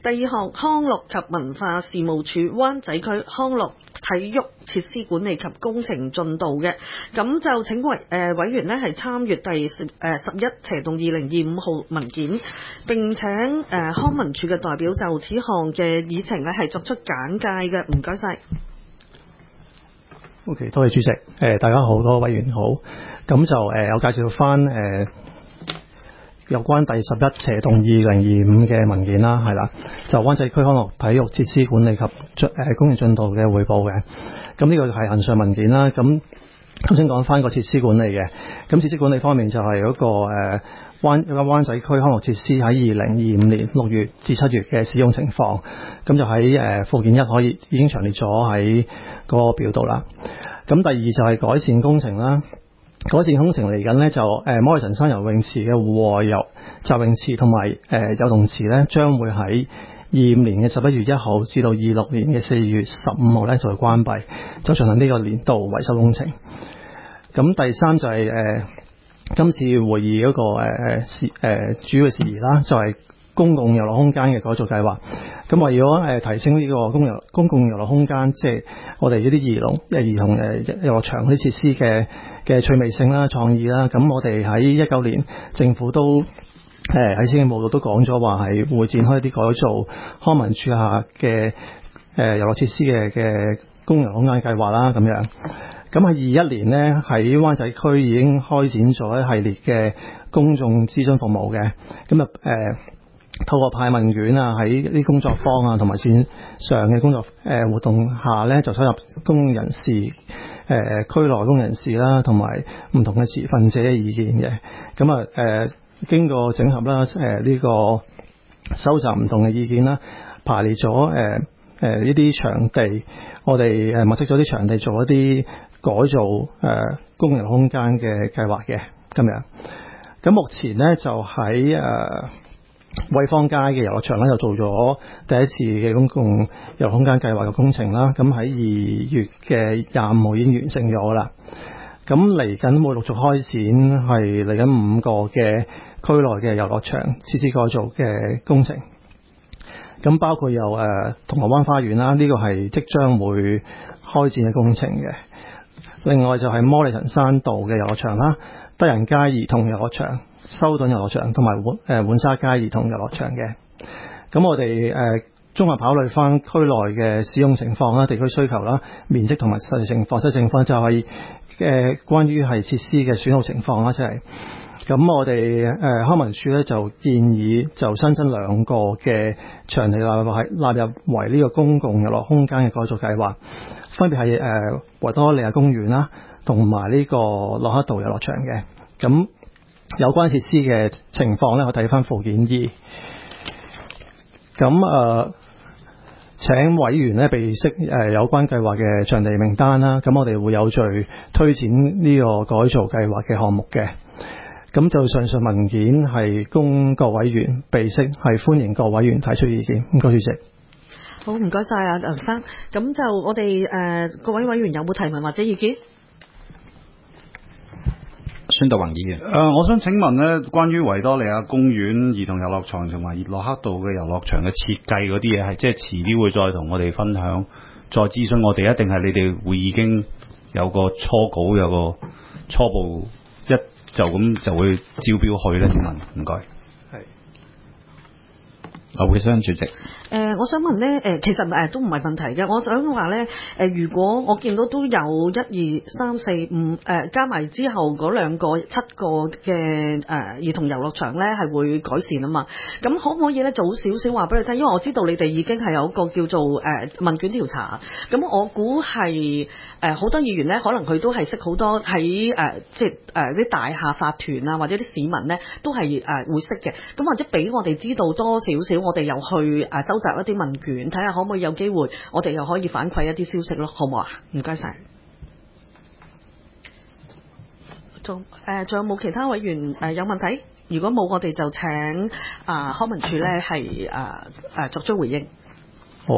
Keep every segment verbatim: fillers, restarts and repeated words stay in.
第二項，康樂及文化事務署灣仔區康樂體育設施管理及工程進度嘅，咁就請委誒、呃、委員呢係參閱第十誒十一斜動二零二五號文件，並請誒、呃、康文署嘅代表就此項嘅議程咧係作出簡介嘅，唔該晒。 OK， 多謝主席。誒、呃，大家好，多位委員好。咁就誒、呃，我介紹翻誒、呃、有關第十一斜動二零二五嘅文件啦，係啦，就灣仔區康樂體育設施管理及進誒工程進度嘅彙報嘅。咁呢個係恒常文件啦。咁頭先講翻個設施管理嘅，咁設施管理方面就係嗰、那個誒灣有個灣仔區康樂設施喺二零二五年六月至七月嘅使用情況，咁就喺誒附件一可以已經詳列咗喺個表度啦。咁第二就係改善工程啦，改善工程嚟緊呢，就誒摩利臣山游泳池嘅戶外游集泳池同埋誒游泳池呢，將會喺二五年嘅十一月一號至到二六年嘅四月十五號呢就會關閉，就進行呢個年度維修工程。咁第三就係、是、誒、呃、今次會議嗰、那個誒事誒主要嘅事宜啦，就係、是、公共遊樂空間嘅改造計劃。咁為咗誒提升呢個公遊公共遊樂空間，即係我哋呢啲兒童誒兒童誒遊樂場嗰啲設施嘅嘅趣味性啦、創意啦。咁我哋喺一九年政府都誒喺施政報告都講咗話係會展開一啲改造康文署下嘅誒遊樂設施嘅嘅公遊空間計劃啦，咁樣。咁喺二一年呢，喺灣仔區已經開展咗一系列嘅公眾諮詢服務嘅，咁啊誒透過派問卷啊，喺啲工作坊啊同埋線上嘅工作誒、呃、活動下呢，就收入公眾人士誒、呃、區內公眾人士啦，同埋唔同嘅持份者嘅意見嘅，咁啊誒經過整合啦，誒、呃、呢、這個收集唔同嘅意見啦，排列咗誒誒呢啲場地，我哋誒物色咗啲場地做一啲改造誒、呃、公共空間嘅計劃嘅咁樣。咁目前呢，就喺誒惠坊街嘅遊樂場咧，就做咗第一次嘅公共遊樂空間計劃嘅工程啦。咁喺二月嘅廿五號已經完成咗啦。咁嚟緊會陸續開展係嚟緊五個嘅區內嘅遊樂場設施改造嘅工程。咁包括有誒銅鑼灣花園啦，呢、這個係即將會開展嘅工程嘅。另外就係摩利臣山道嘅遊樂場啦，德仁街兒童遊樂場、修頓遊樂場同埋誒浣沙街兒童遊樂場嘅。咁我哋誒綜合考慮翻區內嘅使用情況啦、地區需求啦、面積同埋實際情況，實際情況就係、是、誒、呃、關於係設施嘅損耗情況啦，即係。咁我哋誒、呃、康文署咧就建議就新增兩個嘅場地納入係納入為呢個公共遊樂空間嘅改造計劃，分別係誒維多利亞公園啦，同埋呢個駱克道遊樂場嘅。咁有關設施嘅情況咧，我睇翻附件二。咁誒、呃、請委員咧備悉誒有關計劃嘅場地名單啦。咁我哋會有序推展呢個改造計劃嘅項目嘅。咁就上述文件係供各委員備悉，係歡迎各委員提出意見。唔該，主席。 好，唔該晒啊，梁生。咁就我哋誒、呃、各位委員有冇提問或者意見？ 孫德宏議員。誒、 呃，我想請問咧，關於維多利亞公園兒童遊樂場同埋駱克道嘅遊樂場嘅設計嗰啲嘢，係即係遲啲會再同我哋分享，再諮詢我哋，一定係你哋會已經有個初稿，有個初步一。就咁就會招標去咧？請問，唔該。係。 劉會商主席。 誒、呃，我想問咧，誒、呃，其實誒、呃、都唔係問題嘅。我想話咧，誒、呃，如果我見到都有一二三四五誒加埋之後嗰兩個七個嘅誒、呃、兒童遊樂場咧，係會改善啊嘛。咁可唔可以咧早少少話俾你聽？因為我知道你哋已經係有一個叫做誒、呃、問卷調查。咁我估係誒好多議員咧，可能佢都係識好多喺誒、呃、即係誒啲大廈法團啊，或者啲市民咧都係誒、呃、會識嘅。咁或者俾我哋知道多少少，我哋又去誒、呃、收集一啲問卷，睇下可唔可以有機會，我哋又可以反饋一啲消息咯，好唔好啊？唔該晒。仲誒仲有冇其他委員誒、呃、有問題？如果冇，我哋就請啊、呃、康文署咧係誒誒作出回應。 好啊，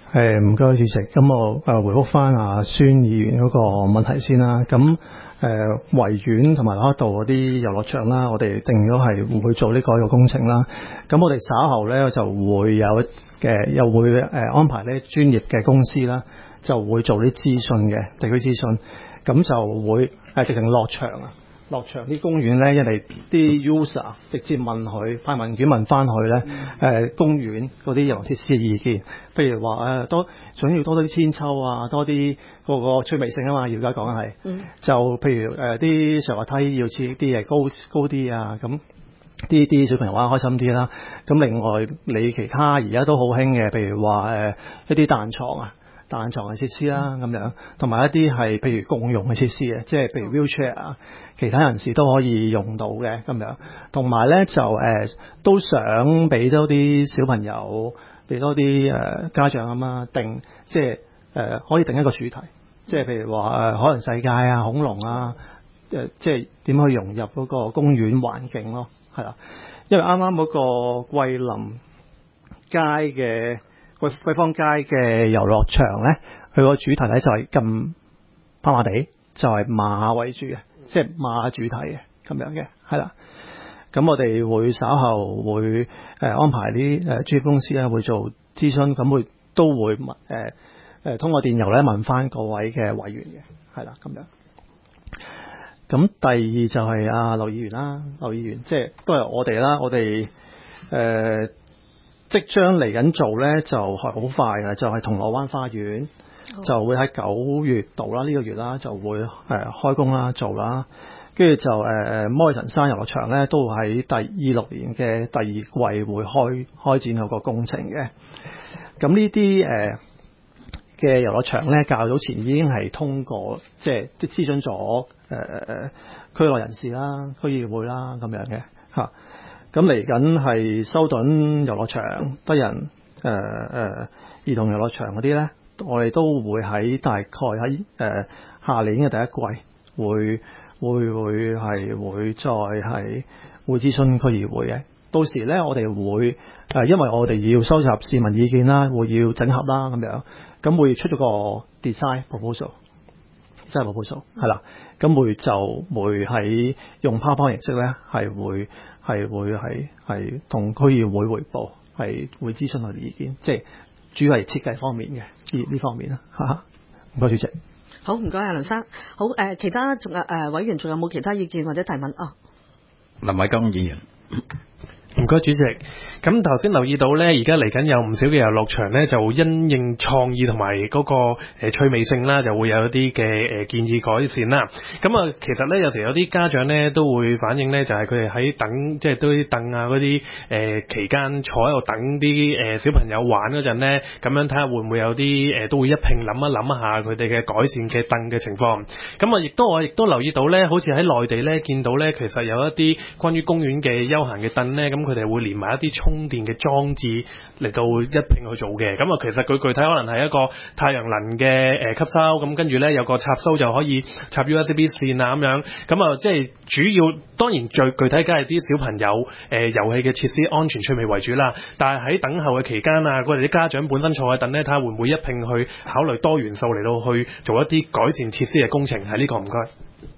誒唔該主席，咁我誒回覆翻阿孫議員嗰個問題先啦。咁誒、呃、維園同埋駱克道嗰啲遊樂場啦，我哋定咗係會做呢個一個工程啦。咁我哋稍後咧就會有嘅，又會誒、呃、安排咧專業嘅公司啦，就會做啲諮詢嘅地區諮詢，咁就會誒直情落場啊。落場啲公園咧，因為啲 user 直接問佢派問卷問翻佢咧，誒、嗯呃、公園嗰啲遊樂設施嘅意見，譬如話誒、呃、多想要多啲千秋啊，多啲個個趣味性啊嘛，而家講係，嗯、就譬如誒啲、呃、上滑梯要設啲嘢高高啲啊，咁啲啲小朋友玩開心啲啦。咁另外你其他而家都好興嘅，譬如話誒、呃、一啲彈床啊。彈床嘅設施啦，咁樣，同埋一啲係譬如共用嘅設施嘅，即係譬如 wheelchair 啊，其他人士都可以用到嘅咁樣。同埋咧就誒、呃、都想俾多啲小朋友，俾多啲誒、呃、家長咁啊，定即係誒、呃、可以定一個主題，即係譬如話誒、呃、海洋世界啊、恐龍啊，誒、呃、即係點去融入嗰個公園環境咯，係啦。因為啱啱嗰個桂林街嘅。桂桂芳街嘅遊樂場咧，佢個主題咧就係咁跑馬地，就係、是、馬為主嘅，即係馬主題嘅咁樣嘅，係啦。咁我哋會稍後會誒、呃、安排啲誒專業公司咧會做諮詢，咁會都會問誒誒、呃、通過電郵咧問翻各位嘅委員嘅，係啦咁樣。咁第二就係阿劉議員啦，劉議員即係都係我哋啦，我哋誒。呃即將嚟緊做咧，就係好快嘅，就係、是、銅鑼灣花園、oh. 就會喺九月度啦，呢、這個月啦就會誒、呃、開工啦做啦，跟住就誒摩利臣山遊樂場咧都會喺第二六年嘅第二季會開開展嗰個工程嘅。咁呢啲誒嘅遊樂場咧，較早前已經係通過即係啲諮詢咗誒誒區內人士啦、區議會啦咁樣嘅嚇。咁嚟緊係修頓遊樂場、德仁誒誒兒童遊樂場嗰啲咧，我哋都會喺大概喺誒下年嘅第一季會會會係會再係會諮詢區議會嘅。到時咧，我哋會誒、呃，因為我哋要收集市民意見啦，會要整合啦咁樣，咁會出咗個 design proposal，design proposal 係啦，咁會就會喺用 PowerPoint 形式咧係會。係會係係同區議會彙報，係會諮詢我哋意見，即係主要係設計方面嘅呢呢方面啦。嚇，唔該主席。 好，唔該啊，梁生。好誒、呃，其他仲有誒、呃、委員仲有冇其他意見或者提問啊？ 林偉江議員。 唔該主席，咁頭先留意到呢，而家嚟緊有唔少嘅遊樂場呢，就因應創意同埋嗰個誒、呃、趣味性啦，就會有一啲嘅誒建議改善啦。咁啊，其實呢，有時有啲家長呢都會反映呢，就係佢哋喺等即係都啲凳啊嗰啲誒期間坐喺度等啲誒、呃、小朋友玩嗰陣呢，咁樣睇下會唔會有啲誒、呃、都會一併諗一諗下佢哋嘅改善嘅凳嘅情況。咁啊，亦都我亦都留意到呢，好似喺內地呢見到呢，其實有一啲關於公園嘅休閒嘅凳呢。咁佢哋會連埋一啲充電嘅裝置嚟到一併去做嘅，咁啊其實佢具體可能係一個太陽能嘅誒吸收，咁跟住咧有個插蘇就可以插 U S B 線啊咁樣，咁啊即係主要當然最具體梗係啲小朋友誒、呃、遊戲嘅設施安全趣味為主啦，但係喺等候嘅期間啊，佢哋啲家長本身坐喺等咧，睇下會唔會一併去考慮多元素嚟到去做一啲改善設施嘅工程，係呢個唔該。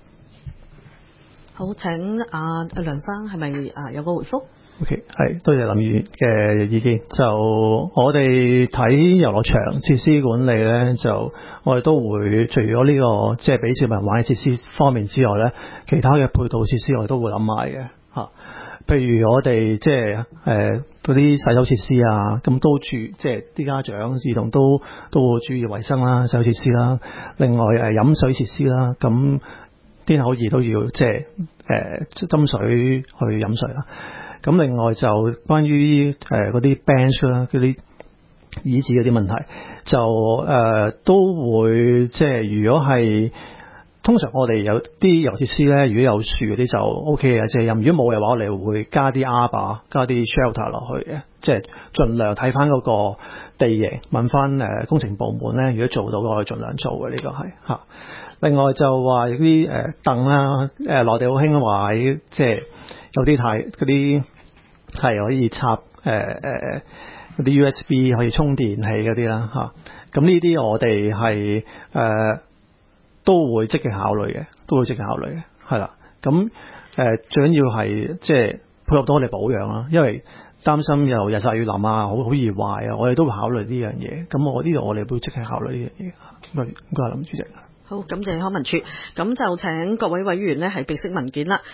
好，請阿、啊、梁生係咪啊有個回覆 ？O.K. 係，多謝林議員嘅意見。就我哋睇遊樂場設施管理咧，就我哋都會除咗呢、這個即係俾小朋友玩嘅設施方面之外咧，其他嘅配套設施我哋都會諗埋嘅嚇。譬如我哋即係誒嗰啲洗手設施啊，咁都注即係啲家長兒童都都會注意衞生啦、洗手設施啦。另外誒、呃、飲水設施啦，咁啲口兒都要即係誒斟水去飲水啦。咁另外就關於誒嗰啲 bench 啦，嗰啲椅子嗰啲問題，就誒、呃、都會即係如果係通常我哋有啲遊樂設施咧，如果有樹嗰啲就 O K 嘅，即係任如果冇嘅話，我哋會加啲 arbor 加啲 shelter 落去嘅，即係盡量睇翻嗰個地形，問翻誒工程部門咧，如果做到嘅，我哋盡量做嘅，呢、這個係嚇。另外就話有啲誒凳啦，誒、呃、內地好興話即係有啲太嗰啲係可以插誒誒嗰啲 U S B 可以充電器嗰啲啦嚇。咁呢啲我哋係誒都會積極考慮嘅，都會積極考慮嘅，係啦。咁誒、呃、最緊要係即係配合到我哋保養啦，因為擔心又日曬雨淋啊，好好易壞啊，我哋都會考慮呢樣嘢。咁我呢度我哋會積極考慮呢樣嘢。唔該，唔該林主席。 好，感謝康文署，咁就請各位委員呢係備悉文件啦。